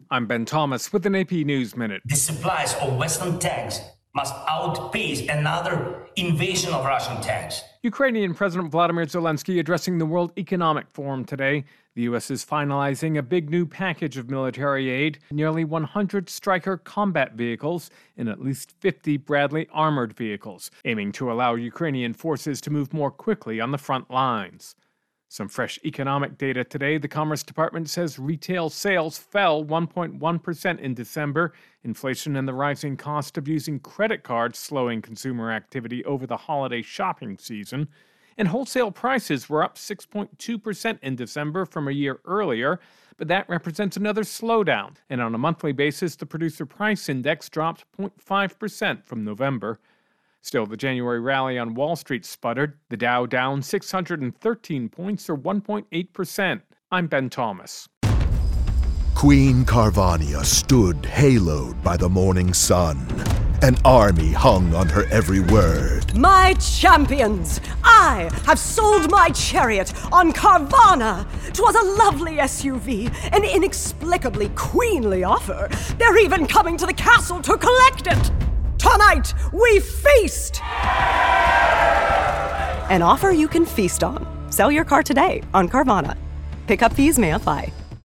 I'm Ben Thomas with an AP News Minute. The supplies of Western tanks must outpace another invasion of Russian tanks. Ukrainian President Vladimir Zelensky addressing the World Economic Forum today. The U.S. is finalizing a big new package of military aid, nearly 100 Stryker combat vehicles and at least 50 Bradley armored vehicles, aiming to allow Ukrainian forces to move more quickly on the front lines. Some fresh economic data today. The Commerce Department says retail sales fell 1.1% in December. Inflation and the rising cost of using credit cards slowing consumer activity over the holiday shopping season. And wholesale prices were up 6.2% in December from a year earlier, but that represents another slowdown. And on a monthly basis, the Producer Price Index dropped 0.5% from November. Still, the January rally on Wall Street sputtered. The Dow down 613 points, or 1.8%. I'm Ben Thomas. Queen Carvania stood haloed by the morning sun. An army hung on her every word. My champions, I have sold my chariot on Carvana. 'Twas a lovely SUV, an inexplicably queenly offer. They're even coming to the castle to collect it. Tonight, we feast! An offer you can feast on. Sell your car today on Carvana. Pickup fees may apply.